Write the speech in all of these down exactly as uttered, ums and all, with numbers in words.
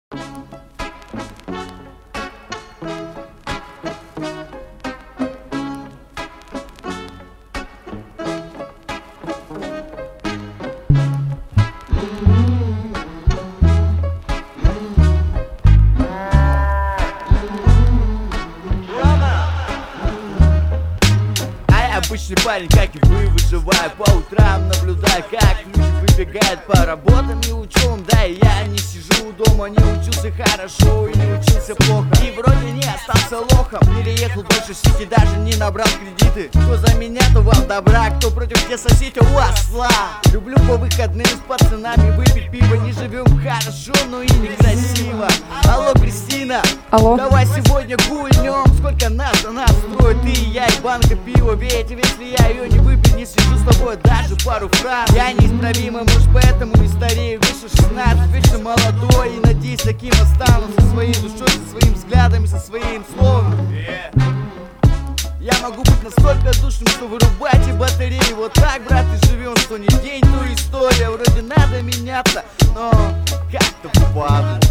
Обычный парень, как и вы, выживаю по утрам, наблюдаю, как люди выбегают по работам и учебам. Да, и я не сижу дома, не учился хорошо и не учился плохо, и вроде не остался лохом. Переехал больше сети, даже не набрал кредиты. Кто за меня, то вам добра, кто против, те сосите у осла. Люблю по выходным с пацанами выпить пиво. Не живем хорошо, но и некрасиво. Алло, Кристина, Алло. Давай сегодня гульнем. Сколько нас за нас строит, ты и я, и банка пива. Ведь если я ее не выпью, не свяжу с тобой даже пару фраз. Я неисправимый муж, поэтому не старею. Выше шестнадцать, вечно молодой. И надеюсь, таким останусь со своей душой, со своим взглядом и со своим словом. Я могу быть настолько душным, что вырубать и батареи. Вот так, брат, и живем, что не день, то история. Вроде надо меняться, но как-то впадло.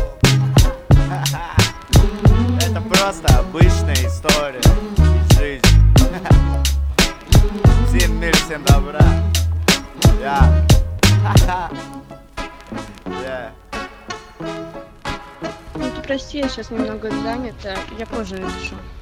Это просто обычная история из жизни. Всем мир, всем добра. Я. Yeah. Ну ты прости, я сейчас немного занята, я позже напишу.